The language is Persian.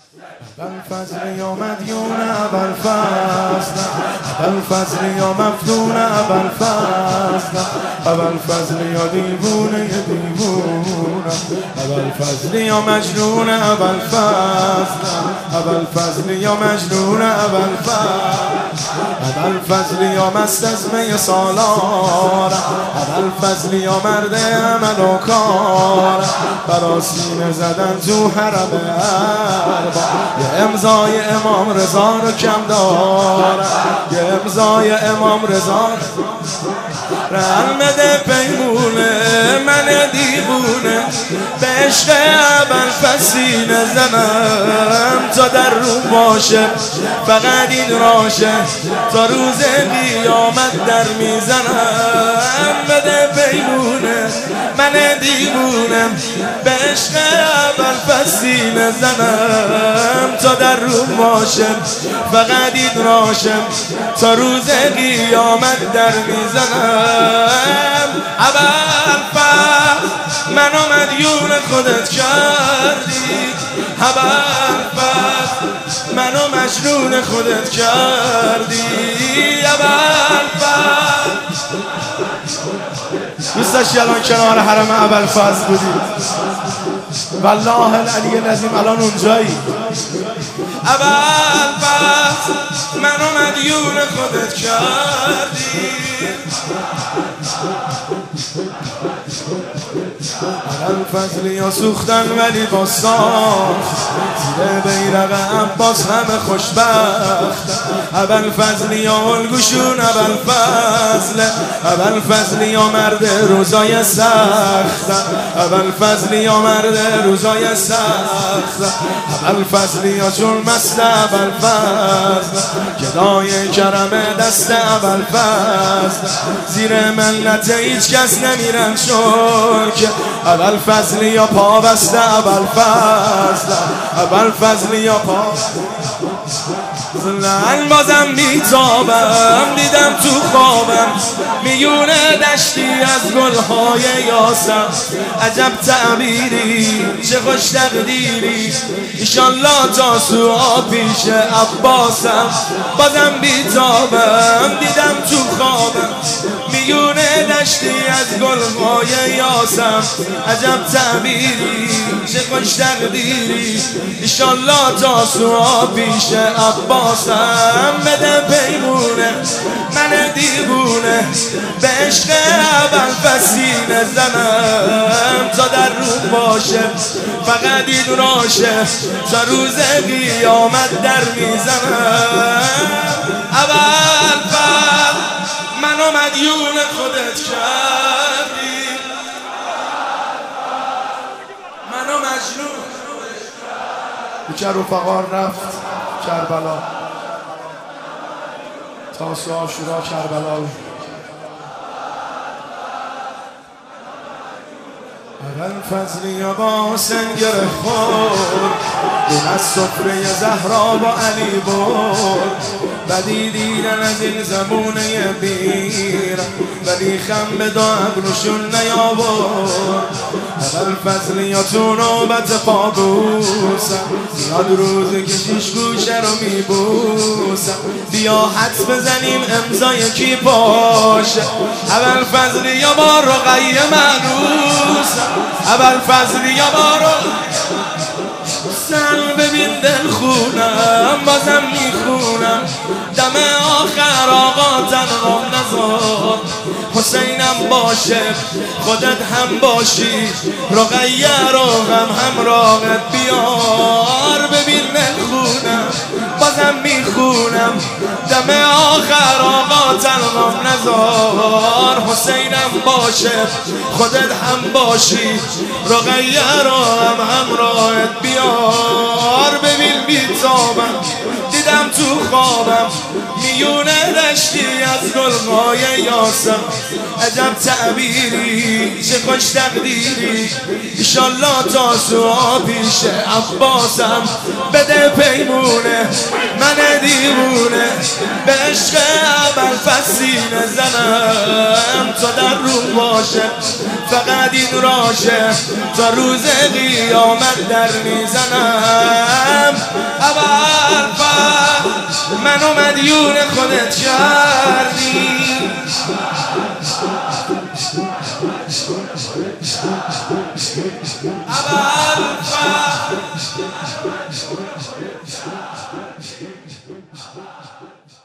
ابوالفضل یا مدیون ابوالفضل، ابوالفضل یا مفتون ابوالفضل، ابوالفضل یا دیوونه دیوونه، ابوالفضل یا مجنون ابوالفضل، ابوالفضل یا مجنون ابوالفضل، ابوالفضل یا مست از می سالار، ابوالفضل یا مرد عمل و کار، برا سینه زدن تو حرم ارباب، یه امضای امام رضا رو کم دارم، یه امضای امام رضا رحمت پیمونه من دیوونه، به عشق ابوالفضل سینه زنم تا در رو باشه، فقط این راشه تا روز قیامت در میزنم، بده پیمونه من دیوونه، به عشق ابوالفضل سینه زنم تا در رو باشه، فقط این راشه تا روز قیامت در میزنم. ابوالفضل منو مدیون خودت کردی، ابوالفضل منو مجنون خودت کردی، ابوالفضل دوست داشتی الان کنار حرم ابوالفضل بودی، والله العلی العظیم الان اونجایی. ابوالفضل منو مدیون خودت کردی، ابوالفضل یا سوختن ولی با ساخت، زیر بیرق عباس همه خوشبخت، ابوالفضل یا الگوشون ابوالفضل، ابوالفضل یا مرد روزای سخت، ابوالفضل یا مرد روزای سخت، ابوالفضل یا چون مست ابوالفضل، گدای کرم دست ابوالفضل، زیر منت هیچ کس نمیرن شکر، ابوالفضل یا پا بسته ابوالفضل، ابوالفضل یا پا من بازم میتابم، دیدم تو خوابم میونه دشتی از گلهای یاسم، عجب تعبیری چه خوش تقدیری، ایشالله تا سوها پیش عباسم، بازم میتابم دیدم تو خوابم میونه دشتی از گلهای یاسم، عجب تعبیری چه خوش تقدیری، ایشالله تا سوها پیش عباسم، بده پیمونه من دیوونه، به عشق ابوالفضل سینه زنم تا در رو باشه، فقط این راشه تا روز قیامت در میزنم. ابوالفضل منو مدیون خودت کردی، منو مجنون یکی رفقا رفت کربلا، تاسو عاشورا کربلا، ابوالفضل یا با سنگر خور، اون از سفره زهرا با علی برد، بدی دیدن از این زمونه بیر، ولی خم به دو ابروشون نیاورد، ابوالفضل یا تو نوبت پابوسم، یاد روزی که شیش گوشه رو میبوسم، بیا حدس بزنیم امضای کی باشه، ابوالفضل یا با رقیه معروسم، ابوالفضل یا با سن ببین دل خونم بازم میخونم، دم آخر آقا تنهام نذار، حسینم باشه خودت هم باشی، رقیه رو همراهت بیار، ببین دل خونم بازم میخونم، دم آخر آقا تنهام نذار، حسینم باشه خودت هم باشی، رقیه رو همراهت بیار، ببین بیتابم دیدم تو خوابم میونه دشتی از گلهای یاسم، عجب تعبیری چه خوش تقدیری، ایشالله تا سوها پیش عباسم، بده پیمونه من دیوونه، به عشق ابوالفضل سینه زنم تا در رو باشه، فقط این راشه تا روز قیامت در میزنم. منو مدیون خودت کردی ابوالفضل